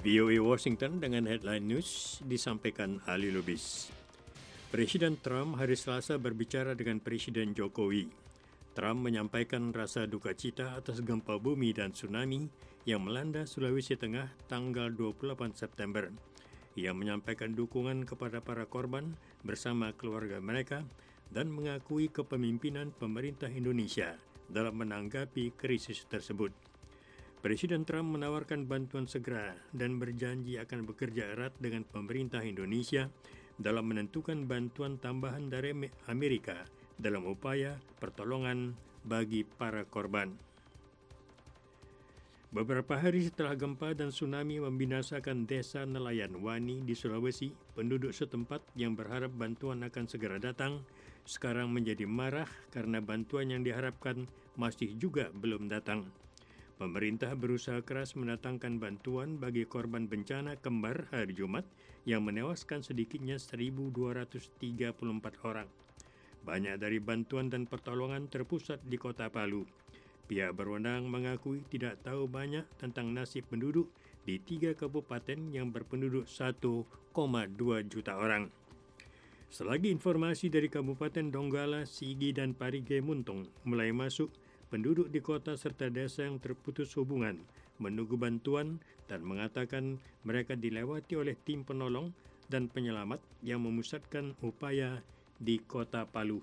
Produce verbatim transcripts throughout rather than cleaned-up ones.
V O A Washington dengan headline news disampaikan Ali Lubis. Presiden Trump hari Selasa berbicara dengan Presiden Jokowi. Trump menyampaikan rasa duka cita atas gempa bumi dan tsunami yang melanda Sulawesi Tengah tanggal dua puluh delapan September. Ia menyampaikan dukungan kepada para korban bersama keluarga mereka dan mengakui kepemimpinan pemerintah Indonesia dalam menanggapi krisis tersebut. Presiden Trump menawarkan bantuan segera dan berjanji akan bekerja erat dengan pemerintah Indonesia dalam menentukan bantuan tambahan dari Amerika dalam upaya pertolongan bagi para korban. Beberapa hari setelah gempa dan tsunami membinasakan desa nelayan Wani di Sulawesi, penduduk setempat yang berharap bantuan akan segera datang sekarang menjadi marah karena bantuan yang diharapkan masih juga belum datang. Pemerintah berusaha keras mendatangkan bantuan bagi korban bencana kembar hari Jumat yang menewaskan sedikitnya seribu dua ratus tiga puluh empat orang. Banyak dari bantuan dan pertolongan terpusat di kota Palu. Pihak berwenang mengakui tidak tahu banyak tentang nasib penduduk di tiga kabupaten yang berpenduduk satu koma dua juta orang. Selagi informasi dari Kabupaten Donggala, Sigi, dan Parigi Muntong mulai masuk, penduduk di kota serta desa yang terputus hubungan menunggu bantuan dan mengatakan mereka dilewati oleh tim penolong dan penyelamat yang memusatkan upaya di kota Palu.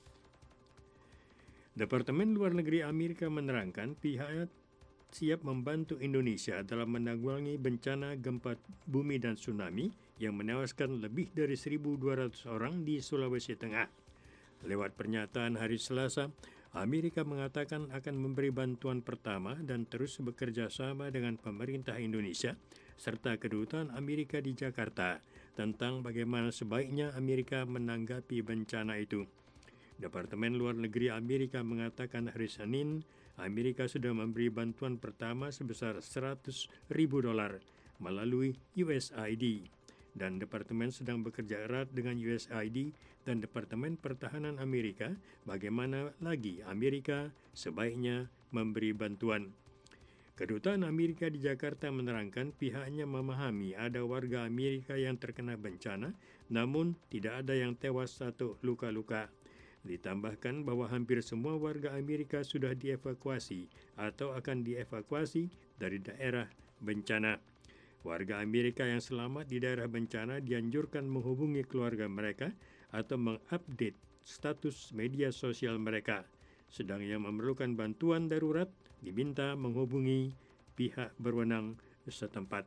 Departemen Luar Negeri Amerika menerangkan pihaknya siap membantu Indonesia dalam menanggulangi bencana gempa bumi dan tsunami yang menewaskan lebih dari seribu dua ratus orang di Sulawesi Tengah. Lewat pernyataan hari Selasa, Amerika mengatakan akan memberi bantuan pertama dan terus bekerja sama dengan pemerintah Indonesia serta kedutaan Amerika di Jakarta tentang bagaimana sebaiknya Amerika menanggapi bencana itu. Departemen Luar Negeri Amerika mengatakan hari Senin, Amerika sudah memberi bantuan pertama sebesar seratus ribu dolar melalui U S A I D. Dan Departemen sedang bekerja erat dengan U S A I D dan Departemen Pertahanan Amerika bagaimana lagi Amerika sebaiknya memberi bantuan. Kedutaan Amerika di Jakarta menerangkan pihaknya memahami ada warga Amerika yang terkena bencana, namun tidak ada yang tewas atau luka-luka. Ditambahkan bahwa hampir semua warga Amerika sudah dievakuasi atau akan dievakuasi dari daerah bencana. Warga Amerika yang selamat di daerah bencana dianjurkan menghubungi keluarga mereka atau mengupdate status media sosial mereka. Sedang yang memerlukan bantuan darurat diminta menghubungi pihak berwenang setempat.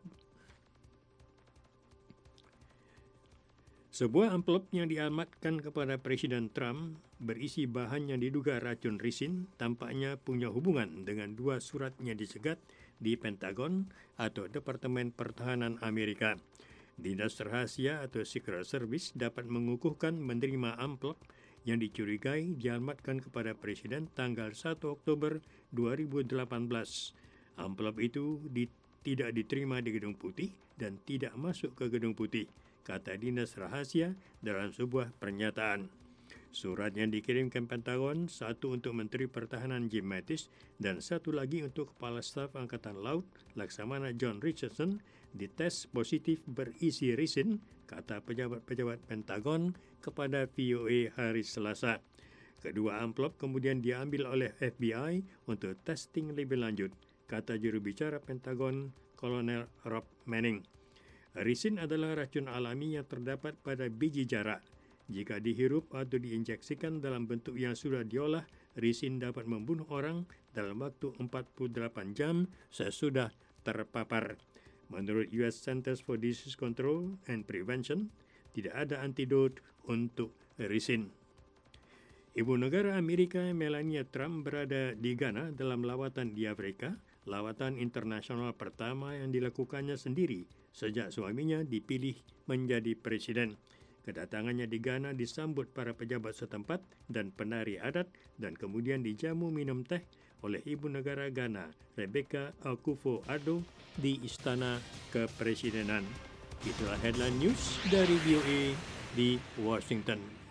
Sebuah amplop yang dialamatkan kepada Presiden Trump berisi bahan yang diduga racun risin tampaknya punya hubungan dengan dua surat yang dicegat di Pentagon atau Departemen Pertahanan Amerika. Dinas Rahasia atau Secret Service dapat mengukuhkan menerima amplop yang dicurigai dialamatkan kepada Presiden tanggal satu Oktober dua ribu delapan belas. Amplop itu di, tidak diterima di Gedung Putih dan tidak masuk ke Gedung Putih, kata Dinas Rahasia dalam sebuah pernyataan. Surat yang dikirimkan Pentagon, satu untuk Menteri Pertahanan Jim Mattis dan satu lagi untuk Kepala Staf Angkatan Laut Laksamana John Richardson, dites positif berisi risin, kata pejabat-pejabat Pentagon kepada V O A hari Selasa. Kedua amplop kemudian diambil oleh F B I untuk testing lebih lanjut, kata juru bicara Pentagon Kolonel Rob Manning. Risin adalah racun alami yang terdapat pada biji jarak. Jika dihirup atau diinjeksikan dalam bentuk yang sudah diolah, risin dapat membunuh orang dalam waktu empat puluh delapan jam sesudah terpapar. Menurut U S Centers for Disease Control and Prevention, tidak ada antidot untuk risin. Ibu negara Amerika Melania Trump berada di Ghana dalam lawatan di Afrika, lawatan internasional pertama yang dilakukannya sendiri sejak suaminya dipilih menjadi presiden. Kedatangannya di Ghana disambut para pejabat setempat dan penari adat dan kemudian dijamu minum teh oleh Ibu Negara Ghana, Rebecca Akufo-Addo, di Istana Kepresidenan. Itulah headline news dari V O A di Washington.